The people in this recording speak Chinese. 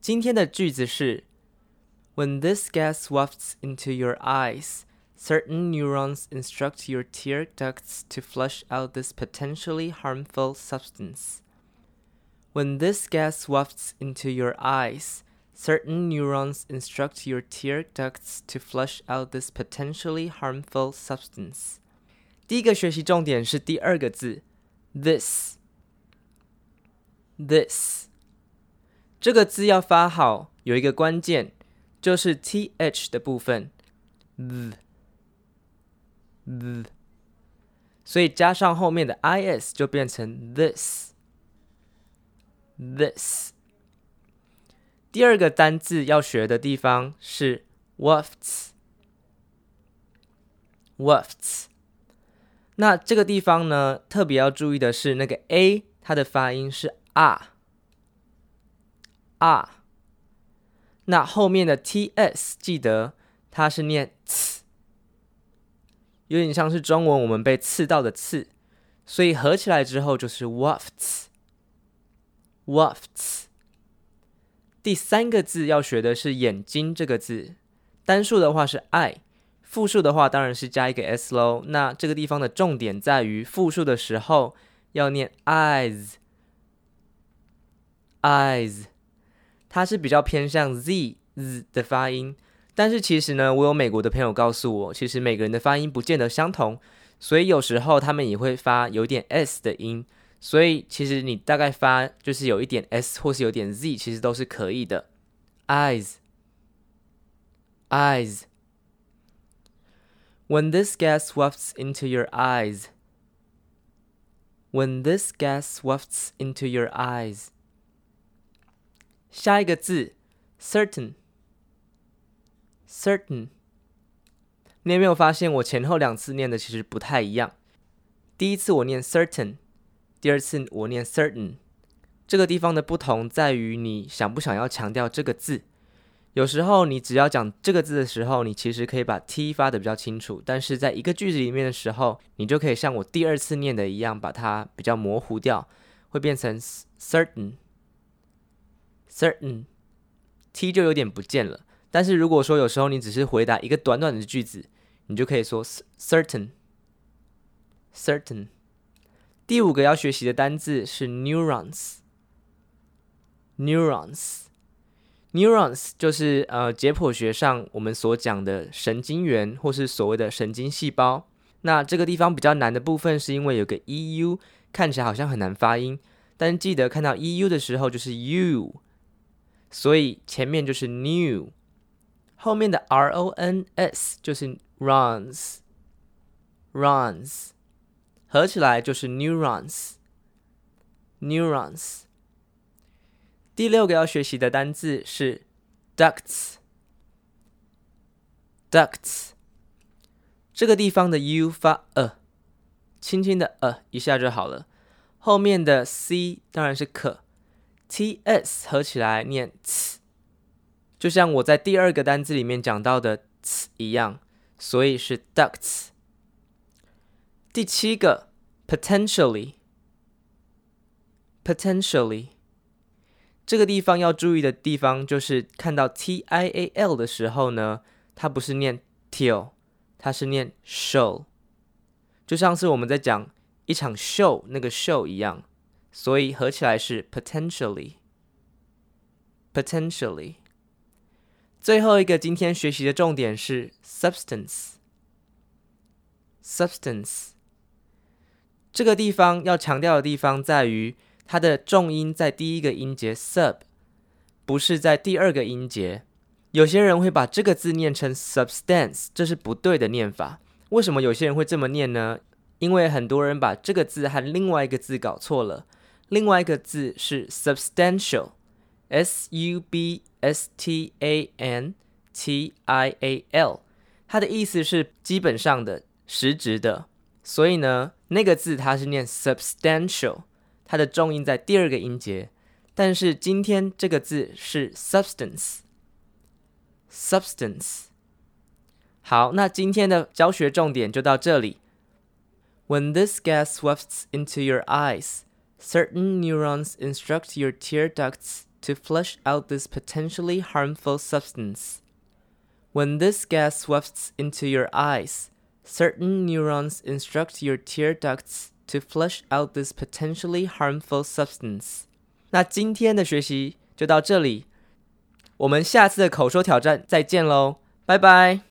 今天的句子是 When this gas wafts into your eyes, certain neurons instruct your tear ducts to flush out this potentially harmful substance. When this gas wafts into your eyes, certain neurons instruct your tear ducts to flush out this potentially harmful substance. 第一个学习重点是第二个字 this 这个字要发好，有一个关键，就是 th 的部分 th， 所以加上后面的 is 就变成 this。第二个单字要学的地方是 wafts。那这个地方呢，特别要注意的是那个 a 它的发音是 啊，那后面的 ts 记得它是念 ts， 有点像是中文我们被刺到的刺，所以合起来之后就是 wafts。第三个字要学的是眼睛这个字，单数的话是 eye， 复数的话当然是加一个 s 咯。那这个地方的重点在于复数的时候要念 eyes， 它是比较偏向 z 的发音，但是其实呢，我有美国的朋友告诉我，其实每个人的发音不见得相同，所以有时候他们也会发有点 s 的音，所以其实你大概发就是有一点 s 或是有点 z， 其实都是可以的。eyes。 When this gas wafts into your eyes. When this gas wafts into your eyes. 下一个字 certain。 你有没有发现我前后两次念的其实不太一样？第一次我念 certain，第二次我念 certain， 这个地方的不同在于你想不想要强调这个字。有时候你只要讲这个字的时候，你其实可以把 t 发得比较清楚，但是在一个句子里面的时候，你就可以像我第二次念的一样，把它比较模糊掉，会变成 certain， t 就有点不见了。但是如果说有时候你只是回答一个短短的句子，你就可以说 certain。第五个要学习的单字是 neurons。 就是解剖学上我们所讲的神经元或是所谓的神经细胞。那这个地方比较难的部分是因为有个 EU 看起来好像很难发音，但记得看到 EU 的时候就是 u， 所以前面就是 new， 后面的 RONS 就是 runs， 合起来就是 neurons。第六个要学习的单字是 ducts。 这个地方的 u 发轻轻的一下就好了，后面的 c 当然是可， ts 合起来念 ts， 就像我在第二个单字里面讲到的 ts 一样，所以是 ducts。 第七个 potentially， 这个地方要注意的地方就是看到 tial 的时候呢，它不是念 till， 它是念 show， 就像是我们在讲一场秀那个 show 一样，所以合起来是 potentially。 最后一个今天学习的重点是 substance。 这个地方要强调的地方在于它的重音在第一个音节 sub， 不是在第二个音节。有些人会把这个字念成 substance， 这是不对的念法。为什么有些人会这么念呢？因为很多人把这个字和另外一个字搞错了。另外一个字是 substantial， substantial， 它的意思是基本上的、实质的。所以呢，那个字它是念 substantial， 它的重音在第二个音节。但是今天这个字是 substance。 好，那今天的教学重点就到这里。When this gas wafts into your eyes, certain neurons instruct your tear ducts to flush out this potentially harmful substance. When this gas wafts into your eyes, certain neurons instruct your tear ducts to flush out this potentially harmful substance. 那今天的学习就到这里，我们下次的口说挑战再见喽，拜拜。